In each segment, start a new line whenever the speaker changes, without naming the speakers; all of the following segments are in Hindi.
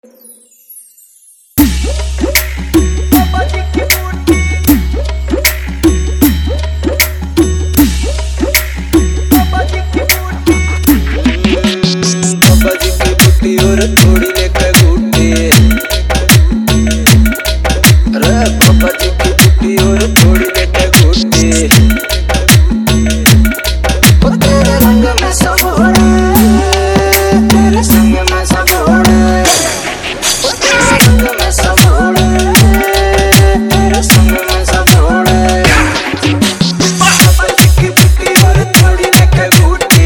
थोड़ी लेकर घूटे अरे पापा जी की बुटी और थोड़ी लेकर घूटे तेरे रंग में सब होड़े तेरे संग में सब होड़े तेरे रंग में सब होड़े तेरे संग में सब होड़े पापा जी की बुटी और थोड़ी लेकर घूटे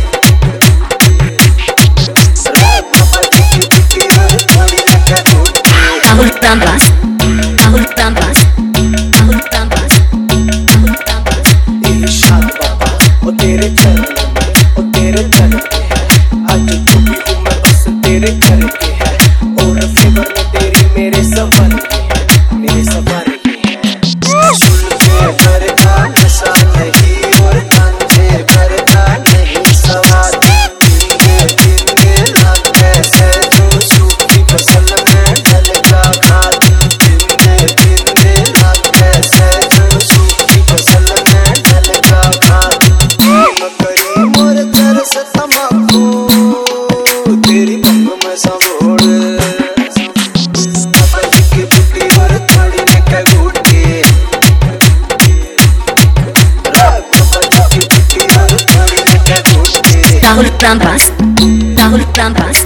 Rahul Prambas, Rahul Prambas, Rahul Prambas, Rahul Prambas.
Ishan बाबा ओ तेरे चरण में ओ तेरे दर पे है आज जो भी हूँ मैं बस तेरे घर के है और फेवर में तेरी मेरे सबर की है मेरे सबर की है सुल्फे करता नशा नहीं और कांचे करता नहीं सवार जिंदे जिंदे लागे से जो सूखी फसल में ढल जा खाद जिंदे जिंदे लागे से जो सूखी फसल में ढल जा खाद मकरी मोर कर से तमाकू तेरी बंग में सब होड़े पापा जी की बुटी और थोड़ी लेकर घूटे पापा जी की बुटी और थोड़ी लेकर घूटे
Rahul Prambas, Rahul Prambas,